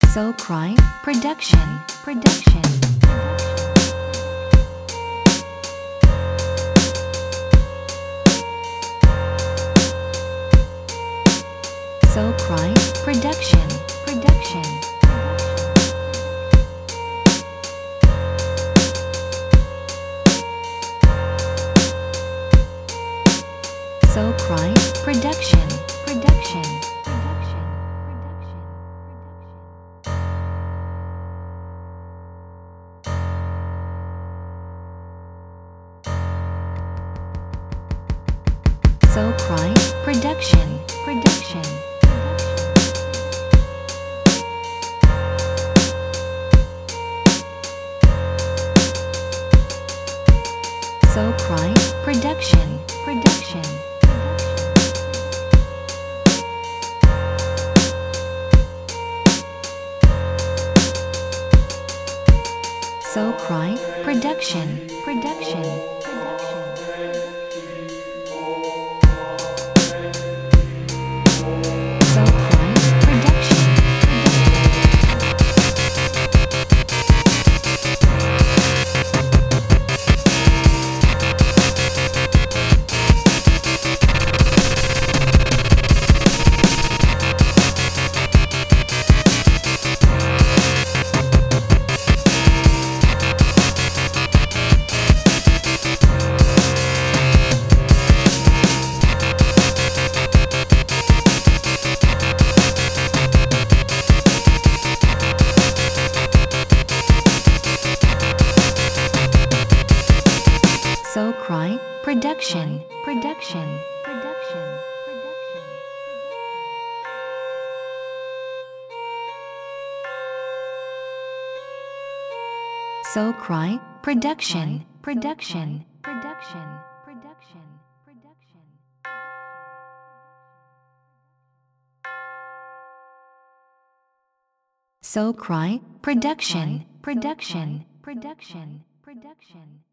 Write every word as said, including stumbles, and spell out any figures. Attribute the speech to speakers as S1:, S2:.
S1: So Cry Production. Production. So Cry Production. Production. So Cry Production. Production. Production. So Cry Production. Production. So Cry Production. Production. So Cry Production. Production. Production. So Cry Production. So Cry Production. Production. Production. Production. So Cry Production. Production. Production. Production. Production. So Cry Production. Production. Production. Production.